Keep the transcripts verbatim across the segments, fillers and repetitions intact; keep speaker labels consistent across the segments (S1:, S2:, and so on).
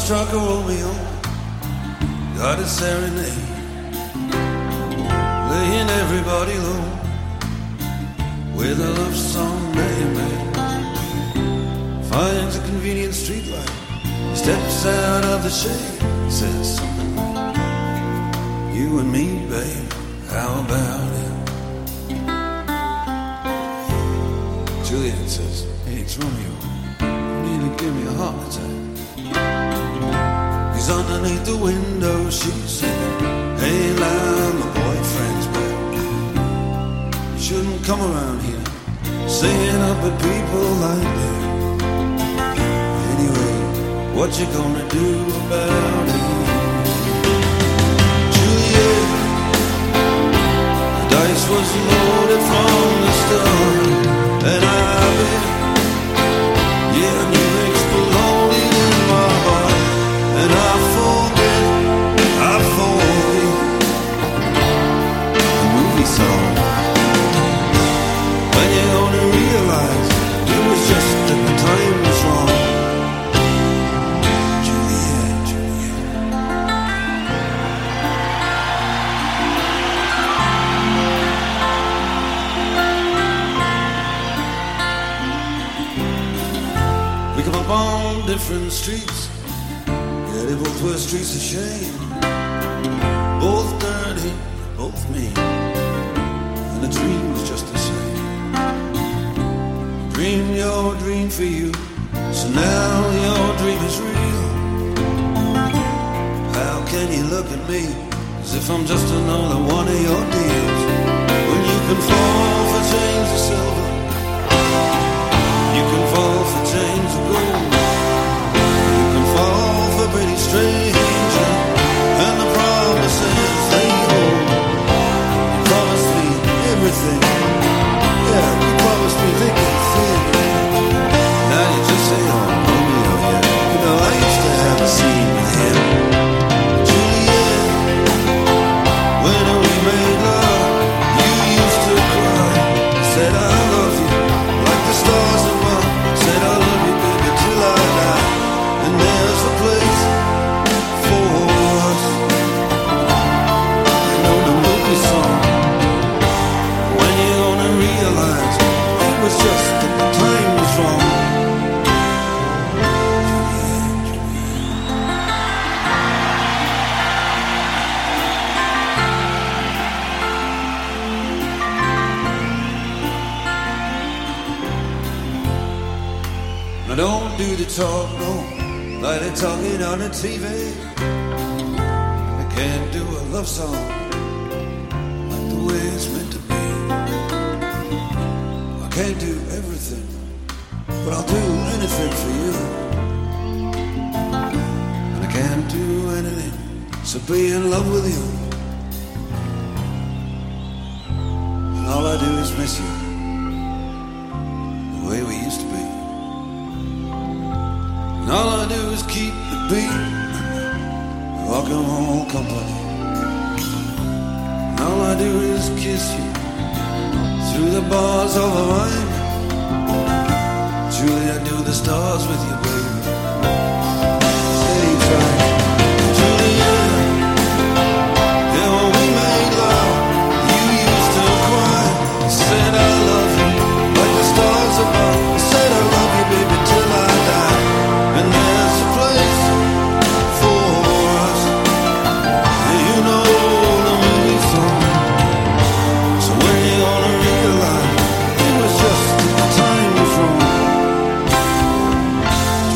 S1: struck a Romeo, got a serenade, laying everybody low with a love song that he made. Finds a convenient streetlight, steps out of the shade, says, you and me, babe, how about it? Juliet says, hey, it's Romeo, you need to give me a heart attack. He's underneath the window, she's singing, hey, love, my boyfriend's back. You shouldn't come around here, singing up at people like that. Anyway, what you gonna do about it? Juliet, the dice was loaded from the start, and I bet, yeah, and you exploded in my heart, and I forget, I forget the movie song. When you're gonna realize it was just that the time was wrong. Juliet, Juliet. We come up on different streets, yeah, they both were streets of shame. Both dirty, both mean, and the dream was just the same. Dream your dream for you, so now your dream is real. How can you look at me as if I'm just another one of your deals? When you can fall for chains of silver, you can fall for chains of gold, you can fall for pretty stranger, and the promises they hold. You promised me everything, yeah, you promised me thick and thin. Now you just say, oh, Romeo, yeah, you know I used to have a scene with him. Juliet, when we made love, you used to cry, said I love you, like the stars above, said I love you, baby, till I die. And there's a place for us, you know the movie song. When you're gonna realize it was just that the time was wrong. Juliet, Juliet. Now don't do the talk, no, like they're talking on the T V. I can't do a love song like the way it's meant to be. I can't do everything, but I'll do anything for you. And I can't do anything, so be in love with you. And all I do is miss you, the way we used to be. And all I do is keep the beat, rock and roll company. And all I do is kiss you through the bars of a rhyme. Julie, I do the stars with you, baby. Steady track. Juliet, yeah, when we made love, you used to cry. You said I love you, like the stars above. You said I love you, baby, till I die. And there's a place for us, and you know the movie song. So when you're gonna realize it was just that the time was wrong.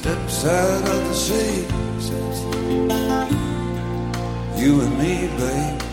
S1: steps out of the sea. You and me, babe.